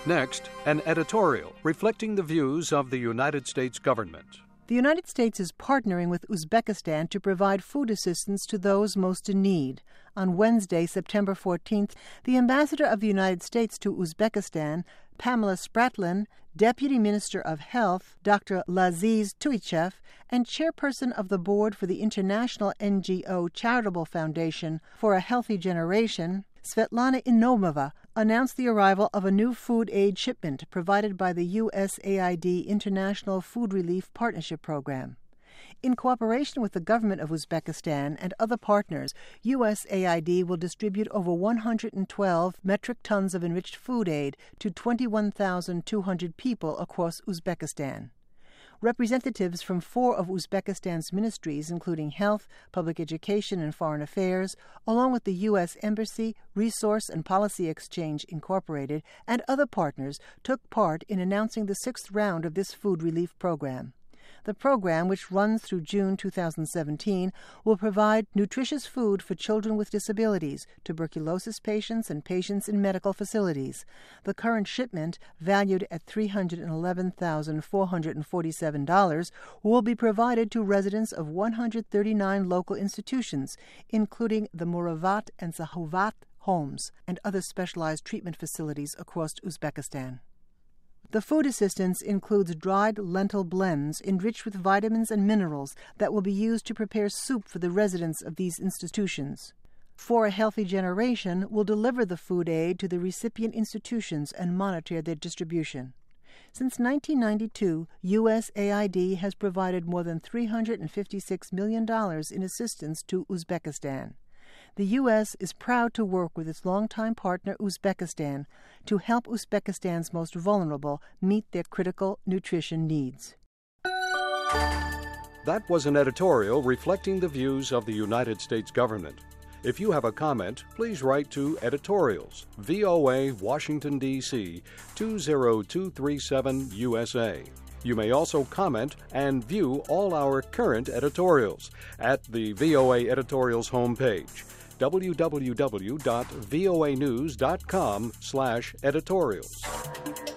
Next, an editorial reflecting the views of the United States government. The United States is partnering with Uzbekistan to provide food assistance to those most in need. On Wednesday, September 14th, the ambassador of the United States to Uzbekistan, Pamela Spratlin, Deputy Minister of Health, Dr. Laziz Tuichev, and chairperson of the board for the international NGO Charitable Foundation for a Healthy Generation, Svetlana Inomova, announced the arrival of a new food aid shipment provided by the USAID International Food Relief Partnership Program. In cooperation with the government of Uzbekistan and other partners, USAID will distribute over 112 metric tons of enriched food aid to 21,200 people across Uzbekistan. Representatives from 4 of Uzbekistan's ministries, including Health, Public Education, and Foreign Affairs, along with the U.S. Embassy, Resource and Policy Exchange Incorporated, and other partners, took part in announcing the 6th round of this food relief program. The program, which runs through June 2017, will provide nutritious food for children with disabilities, tuberculosis patients, and patients in medical facilities. The current shipment, valued at $311,447, will be provided to residents of 139 local institutions, including the Muravat and Sahuvat homes and other specialized treatment facilities across Uzbekistan. The food assistance includes dried lentil blends enriched with vitamins and minerals that will be used to prepare soup for the residents of these institutions. For a Healthy Generation will deliver the food aid to the recipient institutions and monitor their distribution. Since 1992, USAID has provided more than $356 million in assistance to Uzbekistan. The U.S. is proud to work with its longtime partner Uzbekistan to help Uzbekistan's most vulnerable meet their critical nutrition needs. That was an editorial reflecting the views of the United States government. If you have a comment, please write to Editorials, VOA, Washington, D.C., 20237 USA. You may also comment and view all our current editorials at the VOA Editorials homepage, www.voanews.com/editorials.